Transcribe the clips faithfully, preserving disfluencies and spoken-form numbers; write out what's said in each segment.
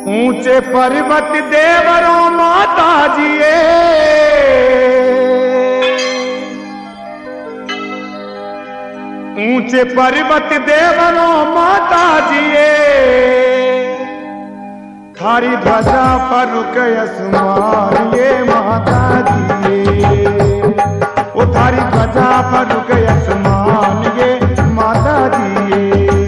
ऊंचे पर्वत देवरों माता जिए, ऊंचे पर्वत देवरों माता जिए, थारी ध्वजा पर रुके आसमान ये माता जिए, वो थारी ध्वजा पर रुके आसमान ये माता जिए।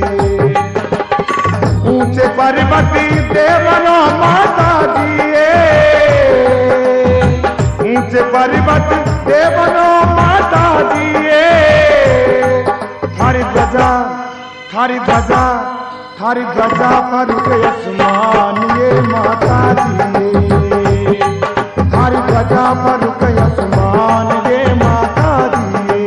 ऊंचे पर्वत देवरों माता जिए, ऊंचे पर्वत देवरों माता जिए, थारी ध्वजा थारी ध्वजा थारी ध्वजा पर रुके आसमान ये माता जिए, थारी ध्वजा पर रुके आसमान ये माता जिए।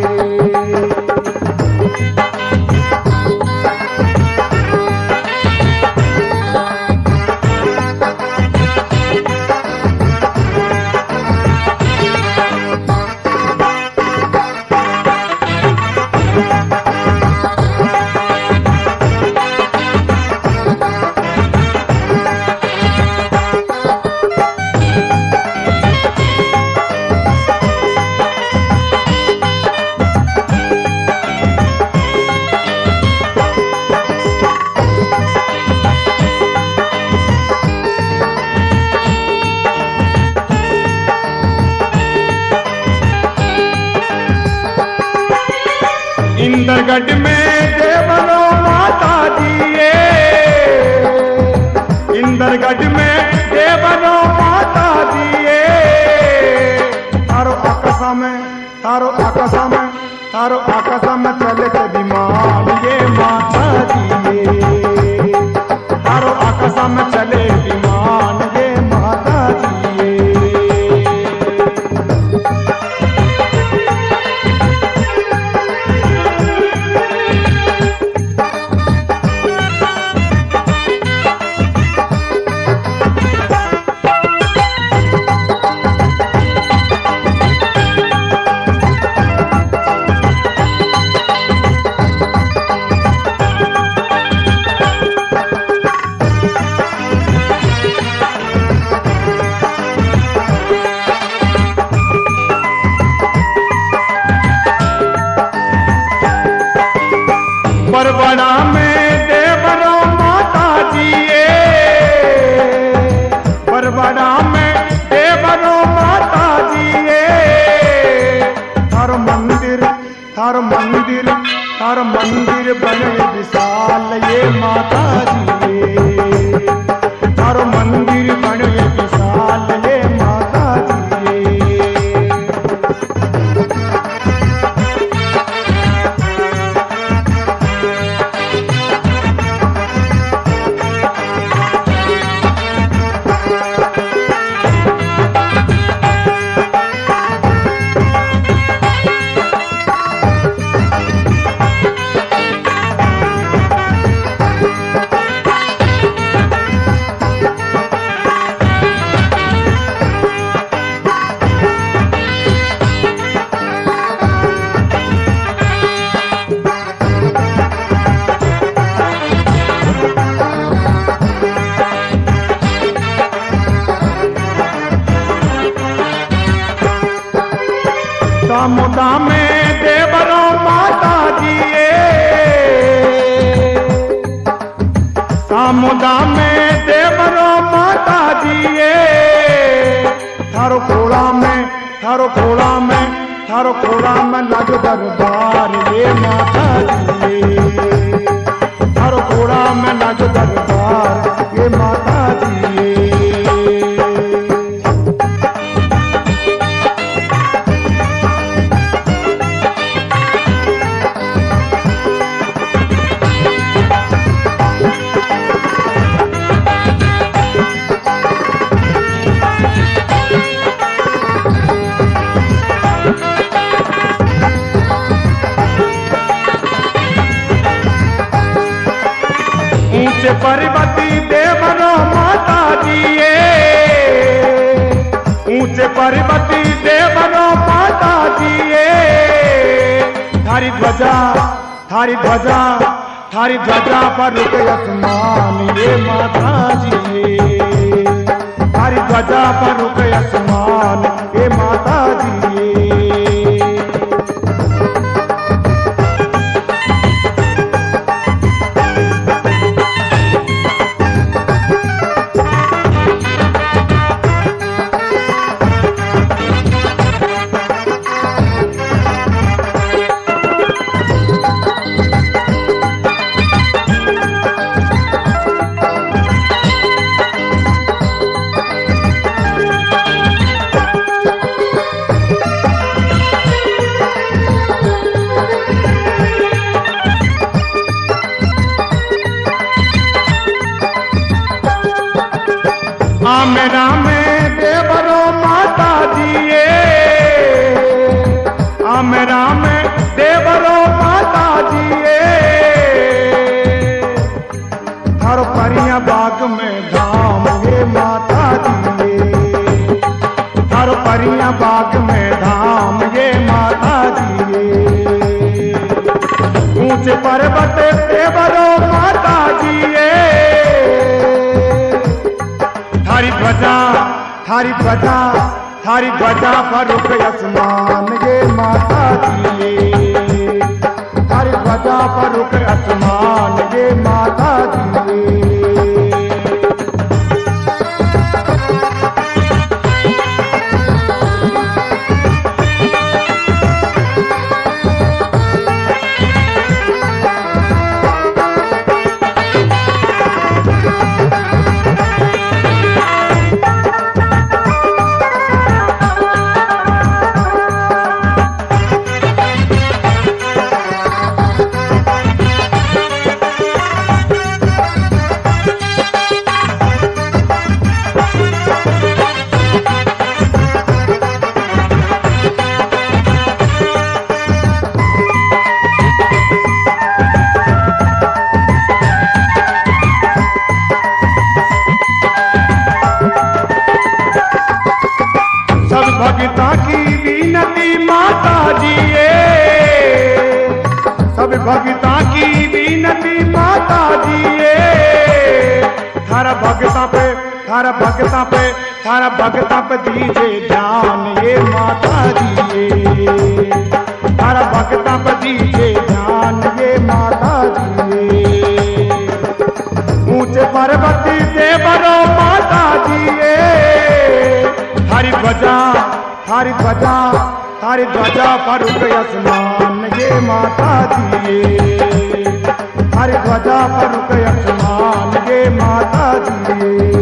इंद्रगढ़ में देवरों माता जिए, इंद्रगढ़ में देवरों माता जिए, थारो आकाशा में थारो आकाशा में थारो आकाशा में चले के विमान ये माता जिए, थारो आकाशा में चले विमान ये माता जिए। बरबड़ा में देवरों माता जिए, बरबड़ा में देवरों माता जिए, थारो मंदिर थारो मंदिर थारो मंदिर बने विशाल ये माता जिए, थारो मंदिर बने विशाल ये माता जिए। सामुदा में देवरों माता जिए, सामुदा में देवरों माता जिए, थारो खोड़ा में थारो खोड़ा में थारो खोड़ा में लग दरबार ये माता जिए, थारो खोड़ा में लग दरबार ये माता जिए। ऊंचे पर्वती देवरों माता जिए, ऊंचे पर्वती देवरों माता जिए, थारी ध्वजा थारी ध्वजा थारी ध्वजा पर रुके आसमान ये माता जी ये, थारी ध्वजा पर रुके आसमान ये माता जी ये। राम राम देवरो माता दिए, राम राम देवरो माता दिए, हर परिया बाग में धाम ये माता दिए, हर परिया बाग में धाम ये माता दिए। ऊंचे पर्वत देवरो माता दिए, थारी ध्वजा थारी ध्वजा थारी ध्वजा पर रुके आसमान ये माता दिए, थारी ध्वजा पर रुके आसमान ये माता दिए। भगता की विनती माता जिए, सब भगता की विनती माता जिए, थारा भगता पे थारा भगता पे थारा भगता पे दीजे ध्यान ये माता जिए, थारा भगता पे दीजे ध्यान ये माता जिए। ऊंचे पर्वती देवरो माता जिए, थारी ध्वजा थारी ध्वजा थारी ध्वजा पर रुके आसमान ये माता दिए, थारी ध्वजा पर रुके आसमान ये माता दिए।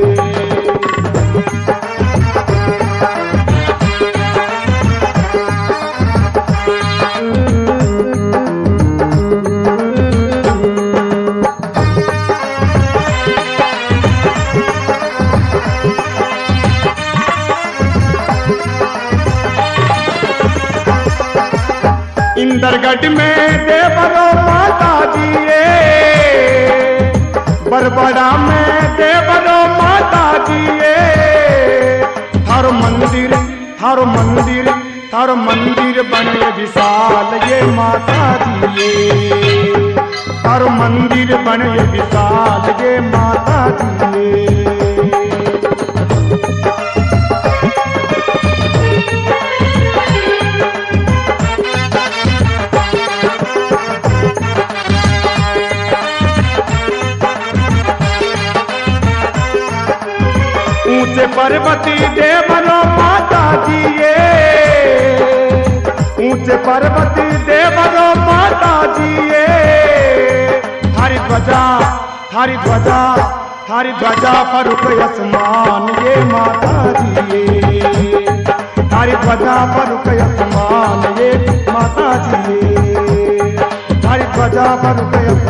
इंदरगढ़ में देवरो माता दिए, बरबड़ा में देवरो माता दिए, थारो मंदिर थारो मंदिर थारो मंदिर बने विशाल ये माता दिए, थारो मंदिर बने विशाल ये माता दिए। ऊंचे पर्वती देवरो माता जिए, ऊंचे पर्वती देवरो माता जिए, थारी ध्वजा थारी ध्वजा थारी ध्वजा पर रुके आसमान ये माता जिए, थारी ध्वजा पर रुके आसमान ये माता जिए, थारी ध्वजा पर रुके